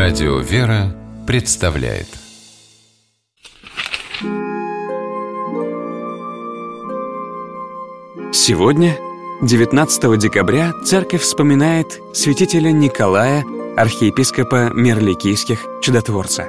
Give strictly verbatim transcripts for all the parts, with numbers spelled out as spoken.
Радио «Вера» представляет. Сегодня, девятнадцатого декабря, церковь вспоминает святителя Николая, архиепископа Мирликийских, чудотворца.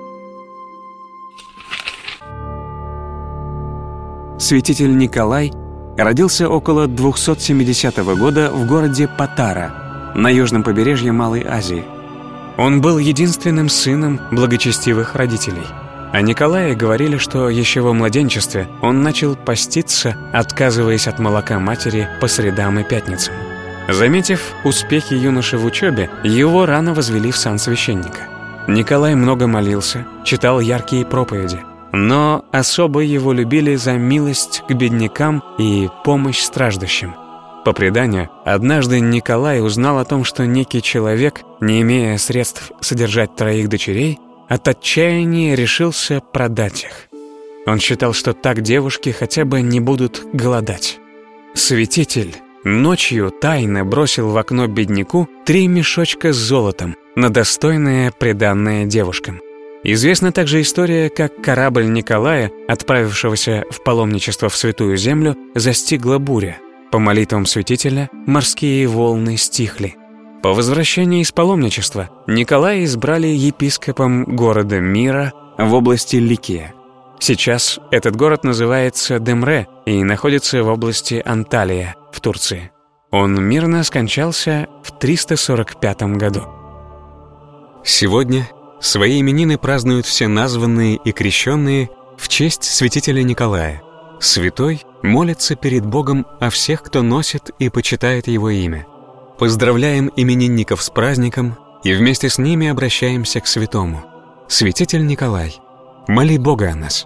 Святитель Николай родился около двухсот семидесятого года в городе Патара на южном побережье Малой Азии. Он был единственным сыном благочестивых родителей. О Николае говорили, что еще во младенчестве он начал поститься, отказываясь от молока матери по средам и пятницам. Заметив успехи юноши в учебе, его рано возвели в сан священника. Николай много молился, читал яркие проповеди, но особо его любили за милость к беднякам и помощь страждущим. По преданию, однажды Николай узнал о том, что некий человек, не имея средств содержать троих дочерей, от отчаяния решился продать их. Он считал, что так девушки хотя бы не будут голодать. Святитель ночью тайно бросил в окно бедняку три мешочка с золотом на достойное приданное девушкам. Известна также история, как корабль Николая, отправившегося в паломничество в Святую Землю, застигла буря. По молитвам святителя морские волны стихли. По возвращении из паломничества Николая избрали епископом города Мира в области Ликия. Сейчас этот город называется Демре и находится в области Анталия в Турции. Он мирно скончался в триста сорок пятом году. Сегодня свои именины празднуют все названные и крещенные в честь святителя Николая. Святой молится перед Богом о всех, кто носит и почитает его имя. Поздравляем именинников с праздником и вместе с ними обращаемся к святому. Святитель Николай, моли Бога о нас.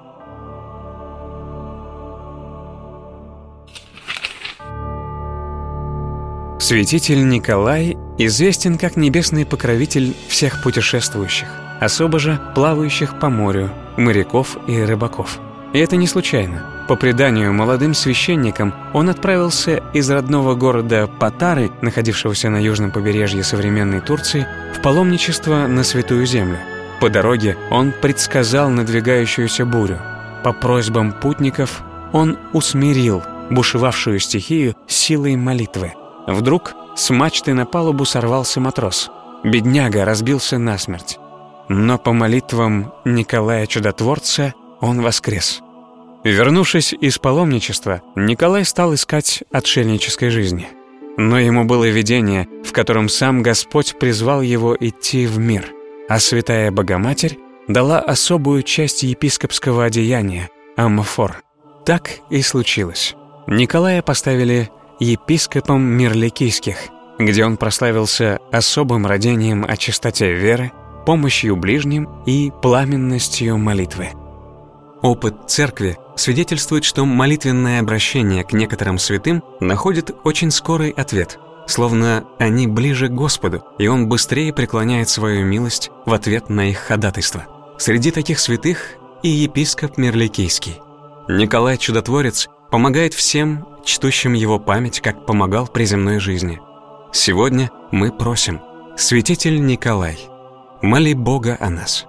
Святитель Николай известен как небесный покровитель всех путешествующих, особо же плавающих по морю, моряков и рыбаков. И это не случайно. По преданию, молодым священником он отправился из родного города Патары, находившегося на южном побережье современной Турции, в паломничество на Святую Землю. По дороге он предсказал надвигающуюся бурю. По просьбам путников он усмирил бушевавшую стихию силой молитвы. Вдруг с мачты на палубу сорвался матрос. Бедняга разбился насмерть. Но по молитвам Николая Чудотворца он воскрес. Вернувшись из паломничества, Николай стал искать отшельнической жизни. Но ему было видение, в котором сам Господь призвал его идти в мир, а Святая Богоматерь дала особую часть епископского одеяния – амфор. Так и случилось. Николая поставили епископом Мирликийских, где он прославился особым родением о чистоте веры, помощью ближним и пламенностью молитвы. Опыт церкви свидетельствует, что молитвенное обращение к некоторым святым находит очень скорый ответ, словно они ближе к Господу, и Он быстрее преклоняет свою милость в ответ на их ходатайство. Среди таких святых и епископ Мирликийский. Николай Чудотворец помогает всем, чтущим его память, как помогал при земной жизни. Сегодня мы просим: святитель Николай, моли Бога о нас.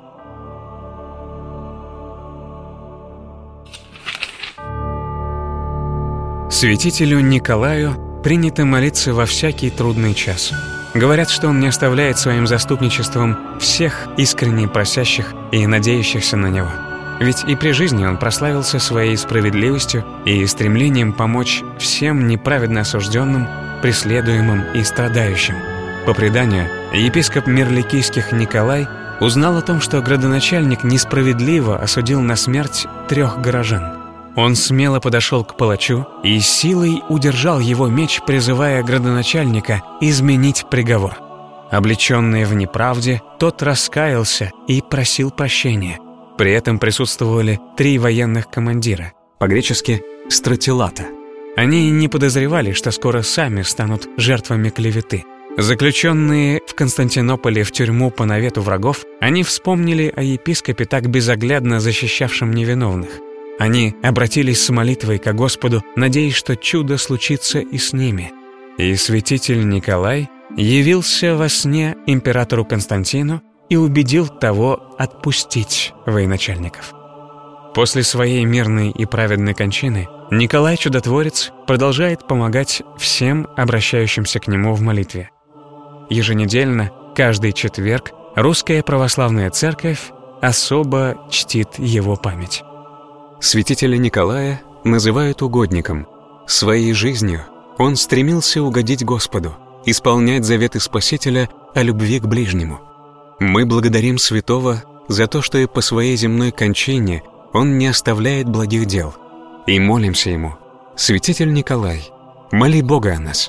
Святителю Николаю принято молиться во всякий трудный час. Говорят, что он не оставляет своим заступничеством всех искренне просящих и надеющихся на него. Ведь и при жизни он прославился своей справедливостью и стремлением помочь всем неправедно осужденным, преследуемым и страдающим. По преданию, епископ Мирликийских Николай узнал о том, что градоначальник несправедливо осудил на смерть трех горожан. Он смело подошел к палачу и силой удержал его меч, призывая градоначальника изменить приговор. Облеченный в неправде, тот раскаялся и просил прощения. При этом присутствовали три военных командира, по-гречески «стратилата». Они не подозревали, что скоро сами станут жертвами клеветы. Заключенные в Константинополе в тюрьму по навету врагов, они вспомнили о епископе, так безоглядно защищавшем невиновных. Они обратились с молитвой ко Господу, надеясь, что чудо случится и с ними. И святитель Николай явился во сне императору Константину и убедил того отпустить военачальников. После своей мирной и праведной кончины Николай Чудотворец продолжает помогать всем обращающимся к нему в молитве. Еженедельно, каждый четверг, Русская Православная Церковь особо чтит его память. Святителя Николая называют угодником. Своей жизнью он стремился угодить Господу, исполнять заветы Спасителя о любви к ближнему. Мы благодарим святого за то, что и по своей земной кончине он не оставляет благих дел, и молимся ему: святитель Николай, моли Бога о нас.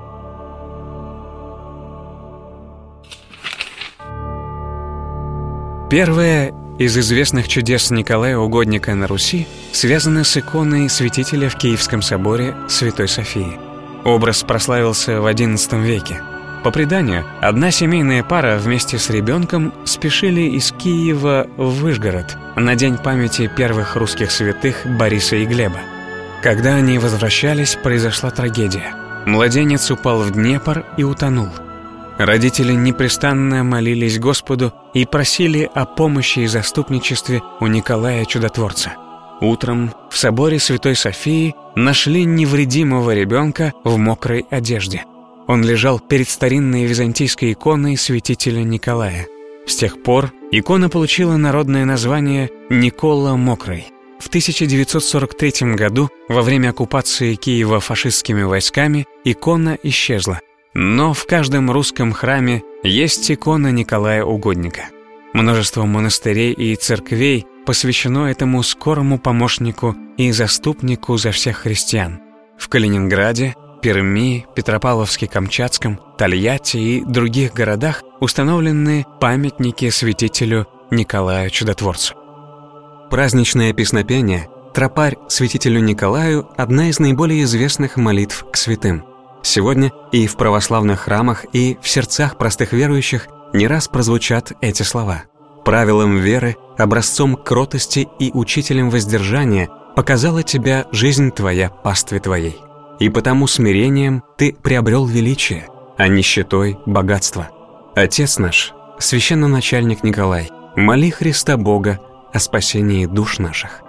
Первое из известных чудес Николая Угодника на Руси связано с иконой святителя в Киевском соборе Святой Софии. Образ прославился в одиннадцатом веке. По преданию, одна семейная пара вместе с ребенком спешили из Киева в Вышгород на день памяти первых русских святых Бориса и Глеба. Когда они возвращались, произошла трагедия. Младенец упал в Днепр и утонул. Родители непрестанно молились Господу и просили о помощи и заступничестве у Николая Чудотворца. Утром в соборе Святой Софии нашли невредимого ребенка в мокрой одежде. Он лежал перед старинной византийской иконой святителя Николая. С тех пор икона получила народное название «Никола Мокрый». В тысяча девятьсот сорок третьем году, во время оккупации Киева фашистскими войсками, икона исчезла. Но в каждом русском храме есть икона Николая Угодника. Множество монастырей и церквей посвящено этому скорому помощнику и заступнику за всех христиан. В Калининграде, Перми, Петропавловске-Камчатском, Тольятти и других городах установлены памятники святителю Николаю Чудотворцу. Праздничное песнопение «Тропарь святителю Николаю» – одна из наиболее известных молитв к святым. Сегодня и в православных храмах, и в сердцах простых верующих не раз прозвучат эти слова. Правилом веры, образцом кротости и учителем воздержания показала тебя жизнь твоя пастве твоей. И потому смирением ты приобрел величие, а нищетой – богатство. Отец наш, священноначальник Николай, моли Христа Бога о спасении душ наших.